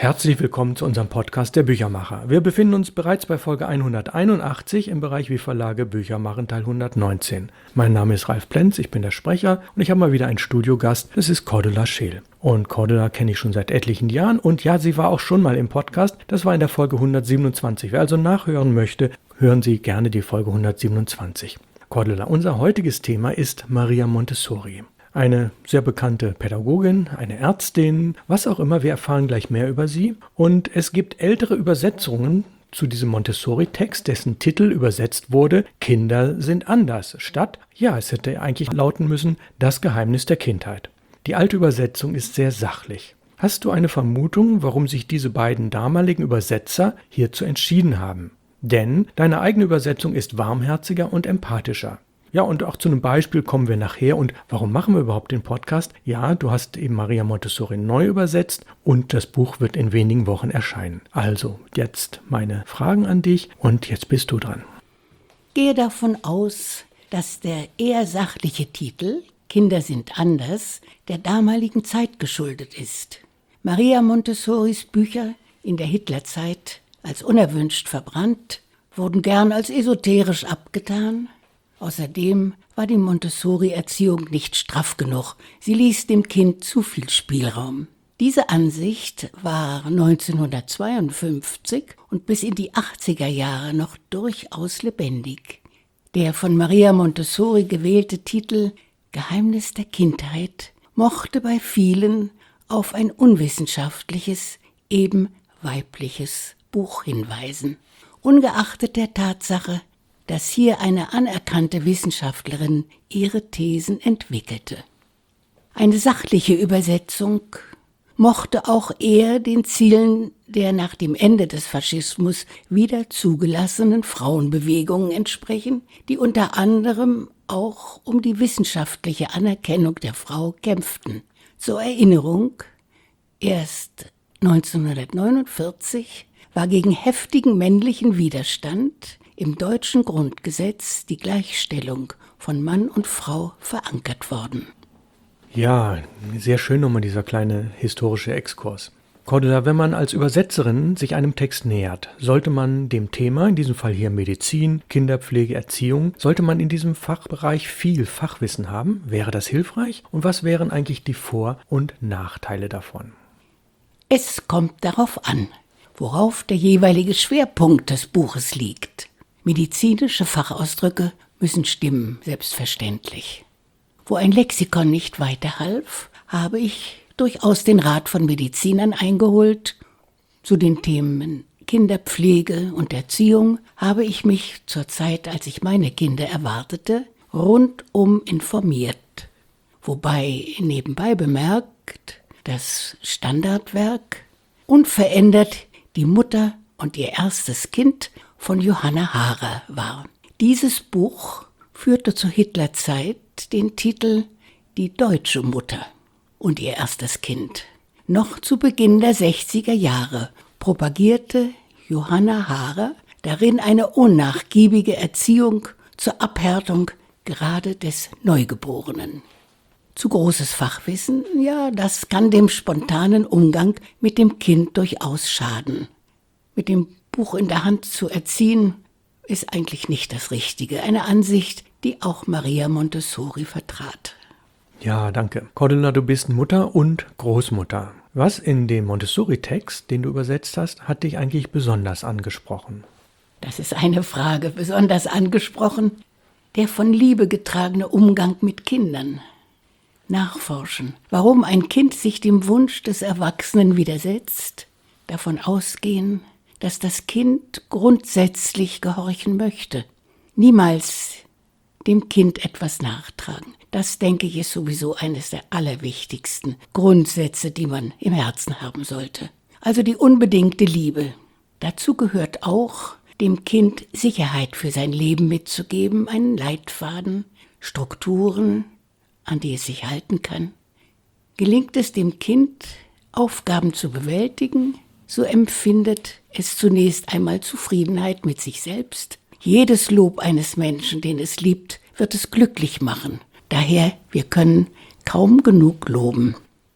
Herzlich willkommen zu unserem Podcast Der Büchermacher. Wir befinden uns bereits bei Folge 181 im Bereich Wie Verlage Bücher machen, Teil 119. Mein Name ist Ralf Plenz, ich bin der Sprecher und ich habe mal wieder einen Studiogast, das ist Cordula Scheel. Und Cordula kenne ich schon seit etlichen Jahren und ja, sie war auch schon mal im Podcast, das war in der Folge 127. Wer also nachhören möchte, hören Sie gerne die Folge 127. Cordula, unser heutiges Thema ist Maria Montessori. Eine sehr bekannte Pädagogin, eine Ärztin, was auch immer, wir erfahren gleich mehr über sie. Und es gibt ältere Übersetzungen zu diesem Montessori-Text, dessen Titel übersetzt wurde, Kinder sind anders, statt, ja, es hätte eigentlich lauten müssen, das Geheimnis der Kindheit. Die alte Übersetzung ist sehr sachlich. Hast du eine Vermutung, warum sich diese beiden damaligen Übersetzer hierzu entschieden haben? Denn deine eigene Übersetzung ist warmherziger und empathischer. Ja, und auch zu einem Beispiel kommen wir nachher. Und warum machen wir überhaupt den Podcast? Ja, du hast eben Maria Montessori neu übersetzt und das Buch wird in wenigen Wochen erscheinen. Also, jetzt meine Fragen an dich und jetzt bist du dran. Gehe davon aus, dass der eher sachliche Titel Kinder sind anders der damaligen Zeit geschuldet ist. Maria Montessoris Bücher in der Hitlerzeit als unerwünscht verbrannt, wurden gern als esoterisch abgetan. Außerdem war die Montessori-Erziehung nicht straff genug. Sie ließ dem Kind zu viel Spielraum. Diese Ansicht war 1952 und bis in die 80er Jahre noch durchaus lebendig. Der von Maria Montessori gewählte Titel Geheimnis der Kindheit mochte bei vielen auf ein unwissenschaftliches, eben weibliches Buch hinweisen. Ungeachtet der Tatsache, dass hier eine anerkannte Wissenschaftlerin ihre Thesen entwickelte. Eine sachliche Übersetzung mochte auch eher den Zielen der nach dem Ende des Faschismus wieder zugelassenen Frauenbewegungen entsprechen, die unter anderem auch um die wissenschaftliche Anerkennung der Frau kämpften. Zur Erinnerung, erst 1949 war gegen heftigen männlichen Widerstand im deutschen Grundgesetz die Gleichstellung von Mann und Frau verankert worden. Ja, sehr schön nochmal dieser kleine historische Exkurs. Cordula, wenn man als Übersetzerin sich einem Text nähert, sollte man dem Thema, in diesem Fall hier Medizin, Kinderpflege, Erziehung, sollte man in diesem Fachbereich viel Fachwissen haben? Wäre das hilfreich? Und was wären eigentlich die Vor- und Nachteile davon? Es kommt darauf an, worauf der jeweilige Schwerpunkt des Buches liegt. Medizinische Fachausdrücke müssen stimmen, selbstverständlich. Wo ein Lexikon nicht weiterhalf, habe ich durchaus den Rat von Medizinern eingeholt. Zu den Themen Kinderpflege und Erziehung habe ich mich zur Zeit, als ich meine Kinder erwartete, rundum informiert. Wobei nebenbei bemerkt, das Standardwerk unverändert die Mutter und ihr erstes Kind von Johanna Haarer war. Dieses Buch führte zur Hitlerzeit den Titel Die deutsche Mutter und ihr erstes Kind. Noch zu Beginn der 60er Jahre propagierte Johanna Haarer darin eine unnachgiebige Erziehung zur Abhärtung gerade des Neugeborenen. Zu großes Fachwissen, ja, das kann dem spontanen Umgang mit dem Kind durchaus schaden. Mit dem Buch in der Hand zu erziehen, ist eigentlich nicht das Richtige. Eine Ansicht, die auch Maria Montessori vertrat. Ja, danke. Cordula, du bist Mutter und Großmutter. Was in dem Montessori-Text, den du übersetzt hast, hat dich eigentlich besonders angesprochen? Das ist eine Frage, besonders angesprochen. Der von Liebe getragene Umgang mit Kindern. Nachforschen, warum ein Kind sich dem Wunsch des Erwachsenen widersetzt, davon ausgehen, dass das Kind grundsätzlich gehorchen möchte. Niemals dem Kind etwas nachtragen. Das, denke ich, ist sowieso eines der allerwichtigsten Grundsätze, die man im Herzen haben sollte. Also die unbedingte Liebe. Dazu gehört auch, dem Kind Sicherheit für sein Leben mitzugeben, einen Leitfaden, Strukturen, an die es sich halten kann. Gelingt es dem Kind, Aufgaben zu bewältigen, so empfindet es zunächst einmal Zufriedenheit mit sich selbst. Jedes Lob eines Menschen, den es liebt, wird es glücklich machen. Daher, wir können kaum genug loben.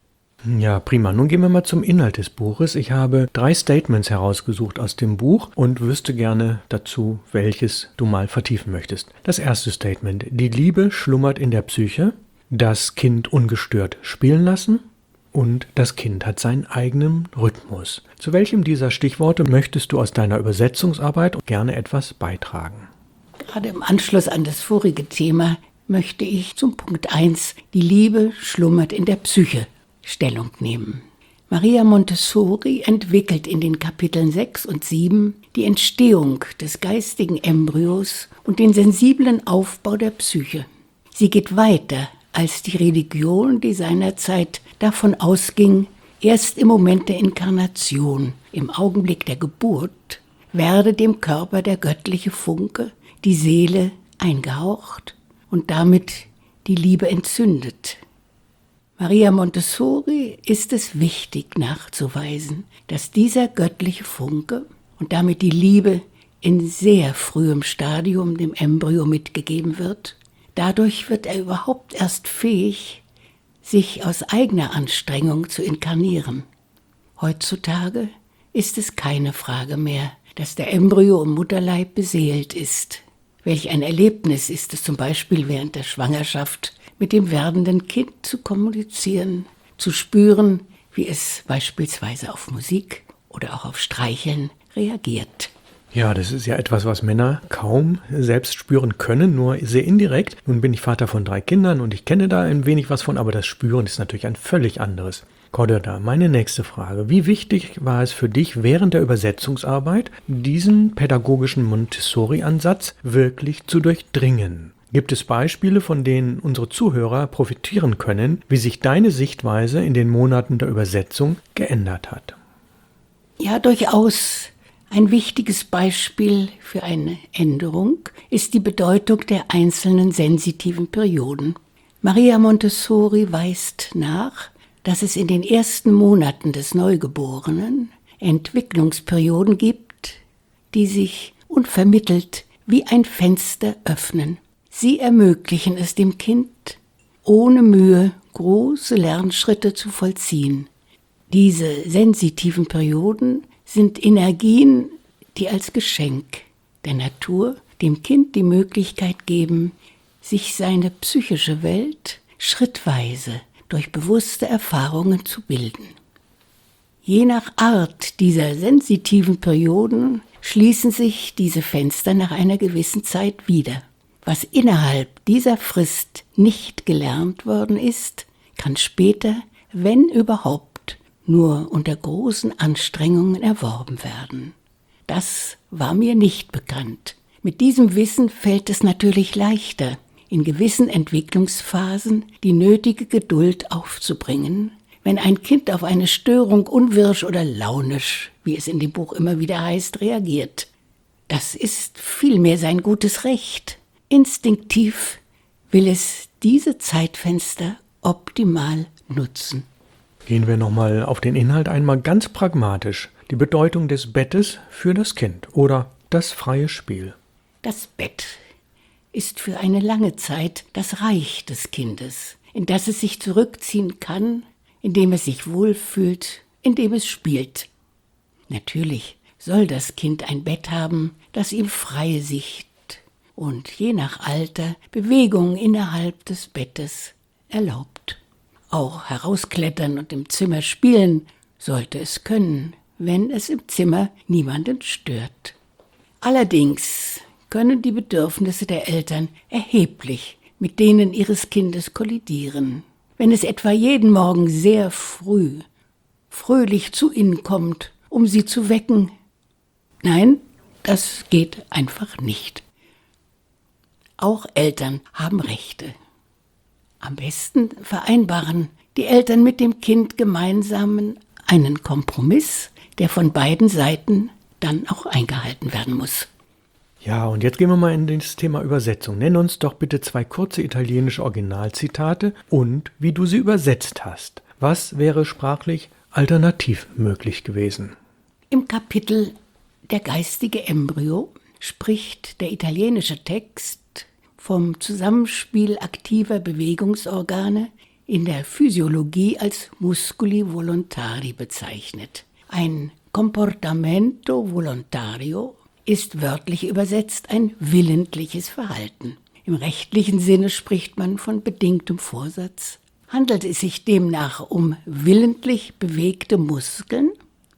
Ja, prima. Nun gehen wir mal zum Inhalt des Buches. Ich habe 3 Statements herausgesucht aus dem Buch und wüsste gerne dazu, welches du mal vertiefen möchtest. Das erste Statement: Die Liebe schlummert in der Psyche, das Kind ungestört spielen lassen und das Kind hat seinen eigenen Rhythmus. Zu welchem dieser Stichworte möchtest du aus deiner Übersetzungsarbeit gerne etwas beitragen? Gerade im Anschluss an das vorige Thema möchte ich zum Punkt 1, die Liebe schlummert in der Psyche, Stellung nehmen. Maria Montessori entwickelt in den Kapiteln 6 und 7 die Entstehung des geistigen Embryos und den sensiblen Aufbau der Psyche. Sie geht weiter als die Religion, die seinerzeit davon ausging, erst im Moment der Inkarnation, im Augenblick der Geburt, werde dem Körper der göttliche Funke, die Seele, eingehaucht und damit die Liebe entzündet. Maria Montessori ist es wichtig nachzuweisen, dass dieser göttliche Funke und damit die Liebe in sehr frühem Stadium dem Embryo mitgegeben wird. Dadurch wird er überhaupt erst fähig, sich aus eigener Anstrengung zu inkarnieren. Heutzutage ist es keine Frage mehr, dass der Embryo im Mutterleib beseelt ist. Welch ein Erlebnis ist es zum Beispiel während der Schwangerschaft, mit dem werdenden Kind zu kommunizieren, zu spüren, wie es beispielsweise auf Musik oder auch auf Streicheln reagiert. Ja, das ist ja etwas, was Männer kaum selbst spüren können, nur sehr indirekt. Nun bin ich Vater von 3 Kindern und ich kenne da ein wenig was von, aber das Spüren ist natürlich ein völlig anderes. Cordelia, meine nächste Frage: Wie wichtig war es für dich während der Übersetzungsarbeit, diesen pädagogischen Montessori-Ansatz wirklich zu durchdringen? Gibt es Beispiele, von denen unsere Zuhörer profitieren können, wie sich deine Sichtweise in den Monaten der Übersetzung geändert hat? Ja, durchaus. Ein wichtiges Beispiel für eine Änderung ist die Bedeutung der einzelnen sensitiven Perioden. Maria Montessori weist nach, dass es in den ersten Monaten des Neugeborenen Entwicklungsperioden gibt, die sich unvermittelt wie ein Fenster öffnen. Sie ermöglichen es dem Kind, ohne Mühe große Lernschritte zu vollziehen. Diese sensitiven Perioden sind Energien, die als Geschenk der Natur dem Kind die Möglichkeit geben, sich seine psychische Welt schrittweise durch bewusste Erfahrungen zu bilden. Je nach Art dieser sensitiven Perioden schließen sich diese Fenster nach einer gewissen Zeit wieder. Was innerhalb dieser Frist nicht gelernt worden ist, kann später, wenn überhaupt, nur unter großen Anstrengungen erworben werden. Das war mir nicht bekannt. Mit diesem Wissen fällt es natürlich leichter, in gewissen Entwicklungsphasen die nötige Geduld aufzubringen, wenn ein Kind auf eine Störung unwirsch oder launisch, wie es in dem Buch immer wieder heißt, reagiert. Das ist vielmehr sein gutes Recht. Instinktiv will es diese Zeitfenster optimal nutzen. Gehen wir nochmal auf den Inhalt einmal ganz pragmatisch. Die Bedeutung des Bettes für das Kind oder das freie Spiel. Das Bett ist für eine lange Zeit das Reich des Kindes, in das es sich zurückziehen kann, in dem es sich wohlfühlt, in dem es spielt. Natürlich soll das Kind ein Bett haben, das ihm freie Sicht und je nach Alter Bewegung innerhalb des Bettes erlaubt. Auch herausklettern und im Zimmer spielen sollte es können, wenn es im Zimmer niemanden stört. Allerdings können die Bedürfnisse der Eltern erheblich mit denen ihres Kindes kollidieren. Wenn es etwa jeden Morgen sehr früh fröhlich zu ihnen kommt, um sie zu wecken. Nein, das geht einfach nicht. Auch Eltern haben Rechte. Am besten vereinbaren die Eltern mit dem Kind gemeinsam einen Kompromiss, der von beiden Seiten dann auch eingehalten werden muss. Ja, und jetzt gehen wir mal in das Thema Übersetzung. Nenn uns doch bitte 2 kurze italienische Originalzitate und wie du sie übersetzt hast. Was wäre sprachlich alternativ möglich gewesen? Im Kapitel Der geistige Embryo spricht der italienische Text vom Zusammenspiel aktiver Bewegungsorgane, in der Physiologie als Musculi volontari bezeichnet. Ein Comportamento volontario ist wörtlich übersetzt ein willentliches Verhalten. Im rechtlichen Sinne spricht man von bedingtem Vorsatz. Handelt es sich demnach um willentlich bewegte Muskeln?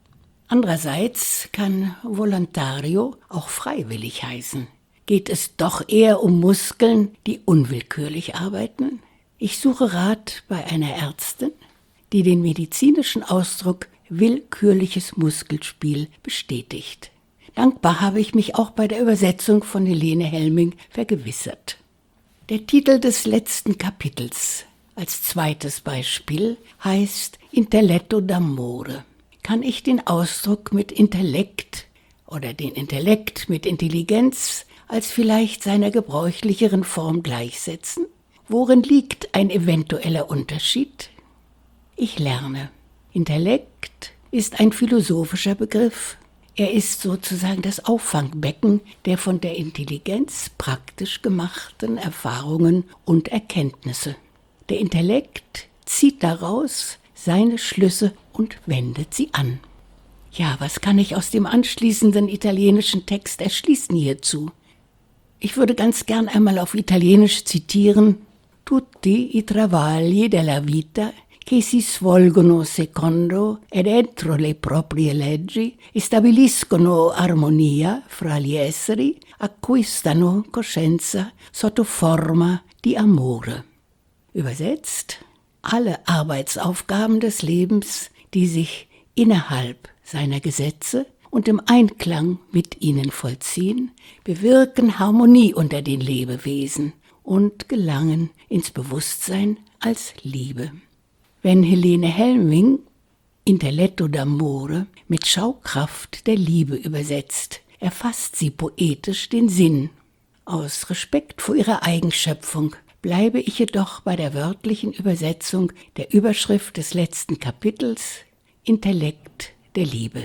Andererseits kann volontario auch freiwillig heißen. Geht es doch eher um Muskeln, die unwillkürlich arbeiten? Ich suche Rat bei einer Ärztin, die den medizinischen Ausdruck willkürliches Muskelspiel bestätigt. Dankbar habe ich mich auch bei der Übersetzung von Helene Helming vergewissert. Der Titel des letzten Kapitels als zweites Beispiel heißt Intelletto d'amore. Kann ich den Ausdruck mit Intellekt oder den Intellekt mit Intelligenz als vielleicht seiner gebräuchlicheren Form gleichsetzen? Worin liegt ein eventueller Unterschied? Ich lerne. Intellekt ist ein philosophischer Begriff. Er ist sozusagen das Auffangbecken der von der Intelligenz praktisch gemachten Erfahrungen und Erkenntnisse. Der Intellekt zieht daraus seine Schlüsse und wendet sie an. Ja, was kann ich aus dem anschließenden italienischen Text erschließen hierzu? Ich würde ganz gern einmal auf Italienisch zitieren: Tutti i travagli della vita che si svolgono secondo ed entro le proprie leggi stabiliscono armonia fra gli esseri, acquistano coscienza sotto forma di amore. Übersetzt: Alle Arbeitsaufgaben des Lebens, die sich innerhalb seiner Gesetze und im Einklang mit ihnen vollziehen, bewirken Harmonie unter den Lebewesen und gelangen ins Bewusstsein als Liebe. Wenn Helene Helming Intelletto d'amore mit Schaukraft der Liebe übersetzt, erfasst sie poetisch den Sinn. Aus Respekt vor ihrer Eigenschöpfung bleibe ich jedoch bei der wörtlichen Übersetzung der Überschrift des letzten Kapitels Intellekt der Liebe.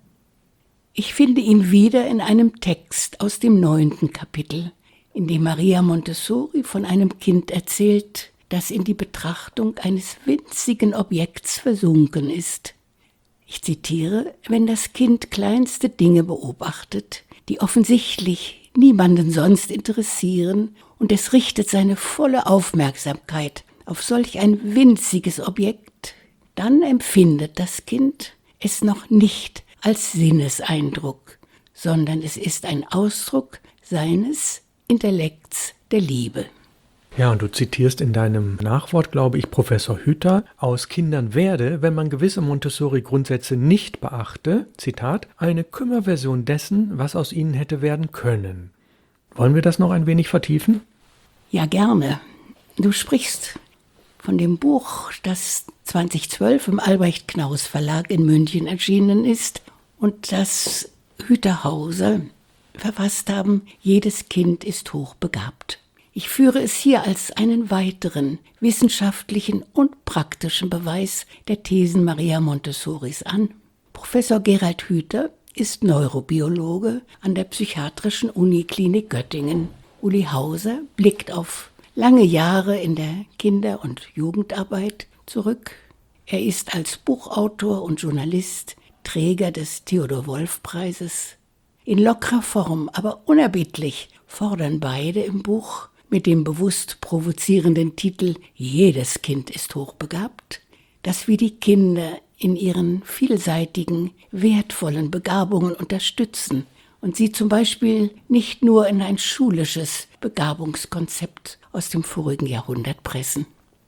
Ich finde ihn wieder in einem Text aus dem 9. Kapitel, in dem Maria Montessori von einem Kind erzählt, das in die Betrachtung eines winzigen Objekts versunken ist. Ich zitiere: Wenn das Kind kleinste Dinge beobachtet, die offensichtlich niemanden sonst interessieren, und es richtet seine volle Aufmerksamkeit auf solch ein winziges Objekt, dann empfindet das Kind es noch nicht als Sinneseindruck, sondern es ist ein Ausdruck seines Intellekts der Liebe. Ja, und du zitierst in deinem Nachwort, glaube ich, Professor Hütter: Aus Kindern werde, wenn man gewisse Montessori-Grundsätze nicht beachte, Zitat, eine Kümmerversion dessen, was aus ihnen hätte werden können. Wollen wir das noch ein wenig vertiefen? Ja, gerne. Du sprichst von dem Buch, das 2012 im Albrecht Knaus Verlag in München erschienen ist und das Hüterhauser verfasst haben: Jedes Kind ist hochbegabt. Ich führe es hier als einen weiteren wissenschaftlichen und praktischen Beweis der Thesen Maria Montessoris an. Professor Gerald Hüther ist Neurobiologe an der Psychiatrischen Uniklinik Göttingen. Uli Hauser blickt auf lange Jahre in der Kinder- und Jugendarbeit zurück. Er ist als Buchautor und Journalist Träger des Theodor-Wolff-Preises. In lockerer Form, aber unerbittlich fordern beide im Buch mit dem bewusst provozierenden Titel Jedes Kind ist hochbegabt, dass wir die Kinder in ihren vielseitigen, wertvollen Begabungen unterstützen und sie zum Beispiel nicht nur in ein schulisches Begabungskonzept aus dem vorigen Jahrhundert pressen.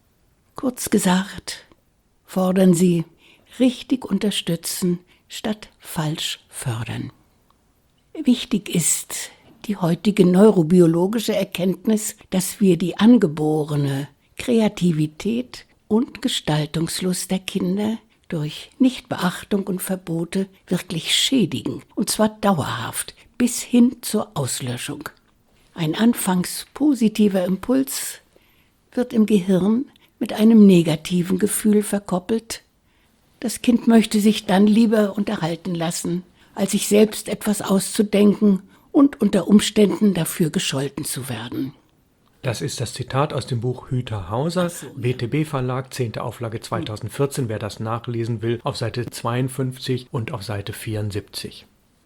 Kurz gesagt, fordern sie richtig unterstützen statt falsch fördern. Wichtig ist die heutige neurobiologische Erkenntnis, dass wir die angeborene Kreativität und Gestaltungslust der Kinder durch Nichtbeachtung und Verbote wirklich schädigen, und zwar dauerhaft, bis hin zur Auslöschung. Ein anfangs positiver Impuls wird im Gehirn mit einem negativen Gefühl verkoppelt. Das Kind möchte sich dann lieber unterhalten lassen, als sich selbst etwas auszudenken und unter Umständen dafür gescholten zu werden. Das ist das Zitat aus dem Buch Hüter Hauser, BTB Verlag, 10. Auflage 2014, wer das nachlesen will, auf Seite 52 und auf Seite 74.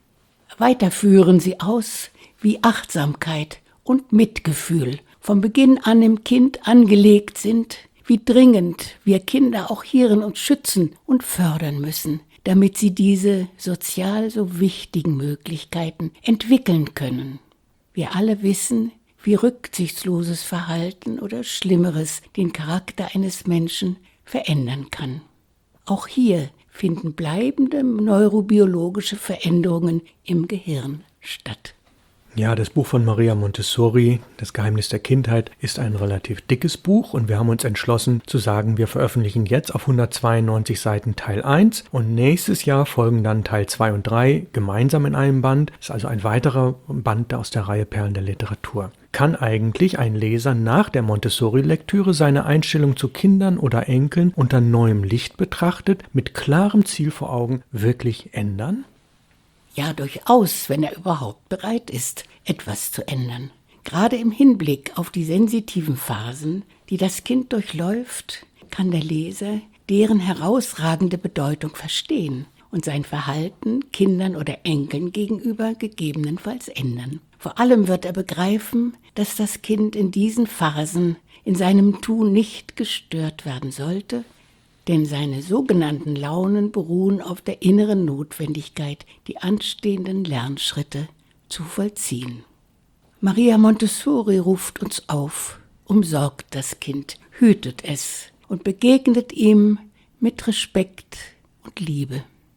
Weiter führen sie aus, wie Achtsamkeit und Mitgefühl von Beginn an im Kind angelegt sind, wie dringend wir Kinder auch hierin uns schützen und fördern müssen, damit sie diese sozial so wichtigen Möglichkeiten entwickeln können. Wir alle wissen, wie rücksichtsloses Verhalten oder Schlimmeres den Charakter eines Menschen verändern kann. Auch hier finden bleibende neurobiologische Veränderungen im Gehirn statt. Ja, das Buch von Maria Montessori, Das Geheimnis der Kindheit, ist ein relativ dickes Buch und wir haben uns entschlossen zu sagen, wir veröffentlichen jetzt auf 192 Seiten Teil 1 und nächstes Jahr folgen dann Teil 2 und 3 gemeinsam in einem Band. Das ist also ein weiterer Band aus der Reihe Perlen der Literatur. Kann eigentlich ein Leser nach der Montessori-Lektüre seine Einstellung zu Kindern oder Enkeln unter neuem Licht betrachtet, mit klarem Ziel vor Augen, wirklich ändern? Ja, durchaus, wenn er überhaupt bereit ist, etwas zu ändern. Gerade im Hinblick auf die sensitiven Phasen, die das Kind durchläuft, kann der Leser deren herausragende Bedeutung verstehen und sein Verhalten Kindern oder Enkeln gegenüber gegebenenfalls ändern. Vor allem wird er begreifen, dass das Kind in diesen Phasen in seinem Tun nicht gestört werden sollte, denn seine sogenannten Launen beruhen auf der inneren Notwendigkeit, die anstehenden Lernschritte zu vollziehen. Maria Montessori ruft uns auf, umsorgt das Kind, hütet es und begegnet ihm mit Respekt und Liebe.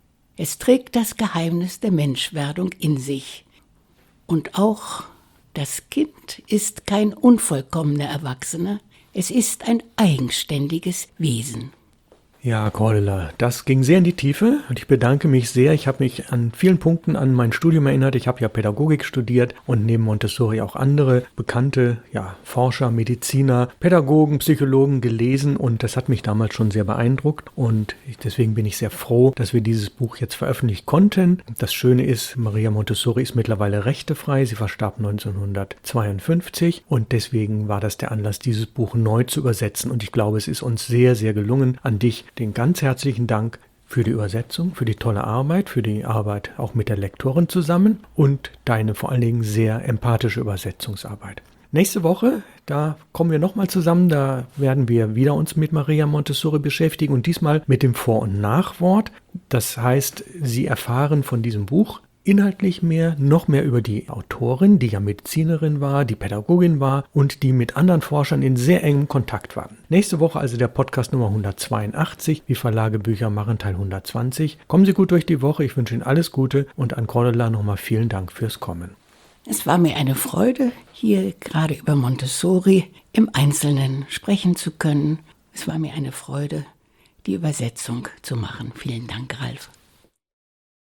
Es trägt das Geheimnis der Menschwerdung in sich. Und auch das Kind ist kein unvollkommener Erwachsener, es ist ein eigenständiges Wesen. Ja, Cordula, das ging sehr in die Tiefe und ich bedanke mich sehr. Ich habe mich an vielen Punkten an mein Studium erinnert. Ich habe ja Pädagogik studiert und neben Montessori auch andere bekannte Forscher, Mediziner, Pädagogen, Psychologen gelesen und das hat mich damals schon sehr beeindruckt und deswegen bin ich sehr froh, dass wir dieses Buch jetzt veröffentlichen konnten. Das Schöne ist, Maria Montessori ist mittlerweile rechtefrei. Sie verstarb 1952 und deswegen war das der Anlass, dieses Buch neu zu übersetzen und ich glaube, es ist uns sehr, sehr gelungen. An dich den ganz herzlichen Dank für die Übersetzung, für die tolle Arbeit, für die Arbeit auch mit der Lektorin zusammen und deine vor allen Dingen sehr empathische Übersetzungsarbeit. Nächste Woche, da kommen wir nochmal zusammen, da werden wir wieder uns mit Maria Montessori beschäftigen und diesmal mit dem Vor- und Nachwort. Das heißt, Sie erfahren von diesem Buch inhaltlich noch mehr über die Autorin, die ja Medizinerin war, die Pädagogin war und die mit anderen Forschern in sehr engem Kontakt war. Nächste Woche also der Podcast Nummer 182, wie Verlage Bücher machen, Teil 120. Kommen Sie gut durch die Woche, ich wünsche Ihnen alles Gute und an Cordula nochmal vielen Dank fürs Kommen. Es war mir eine Freude, hier gerade über Montessori im Einzelnen sprechen zu können. Es war mir eine Freude, die Übersetzung zu machen. Vielen Dank, Ralf.